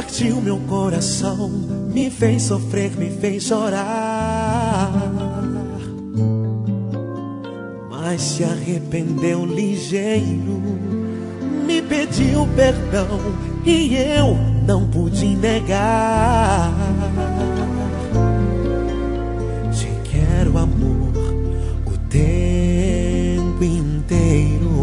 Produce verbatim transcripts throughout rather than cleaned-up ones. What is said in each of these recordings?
partiu meu coração, me fez sofrer, me fez chorar, mas se arrependeu ligeiro, me pediu perdão e eu não pude negar. Te quero, amor, o tempo inteiro.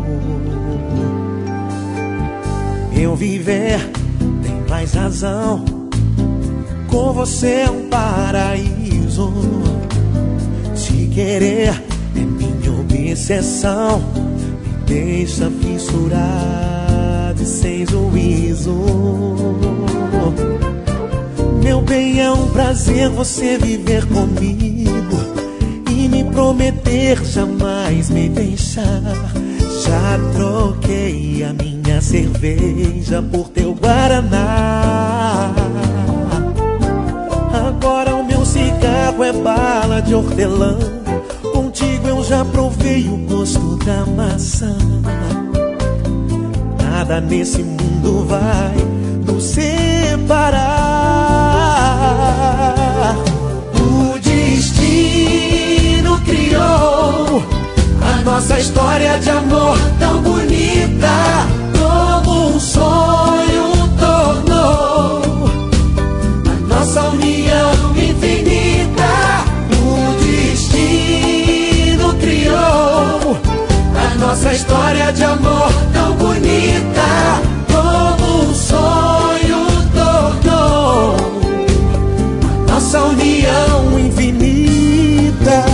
Meu viver tem mais razão, com você é um paraíso. Te querer é minha obsessão, me deixa fissurado e sem juízo. Meu bem, é um prazer você viver comigo e me prometer jamais me deixar. Já troquei a minha cerveja por teu guaraná. Agora o meu cigarro é bala de hortelã. Contigo eu já provei o gosto da maçã. Nada nesse mundo vai nos separar. O destino criou a nossa história de amor tão bonita, como um sonho tornou a nossa união infinita. O destino criou a nossa história de amor tão bonita, como um sonho tornou a nossa união infinita.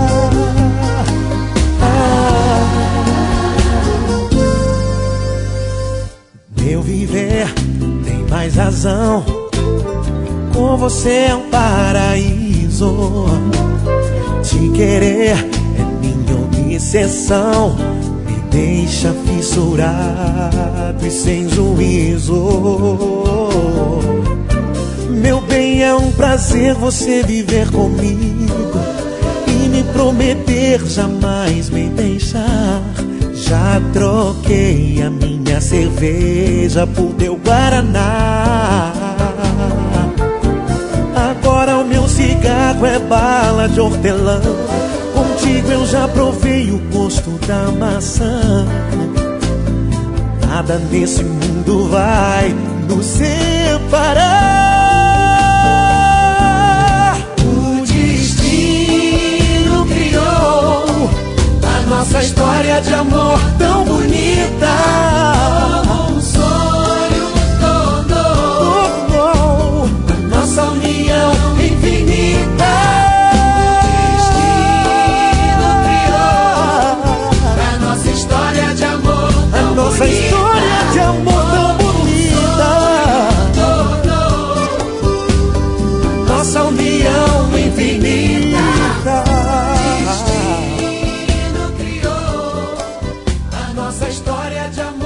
Meu viver tem mais razão, com você é um paraíso. Te querer é minha obsessão, me deixa fissurado e sem juízo. Meu bem, é um prazer você viver comigo e me prometer jamais me deixar. Já troquei a minha cerveja por teu guaraná. Agora o meu cigarro é bala de hortelã. Contigo eu já provei o gosto da maçã. Nada nesse mundo vai nos separar. O destino criou a nossa história de amor tão bonita, como um sonho tornou a nossa união infinita. O destino criou a nossa história de amor tão bonita, a nossa história de amor tão bonita, nossa união infinita. Nossa história de amor.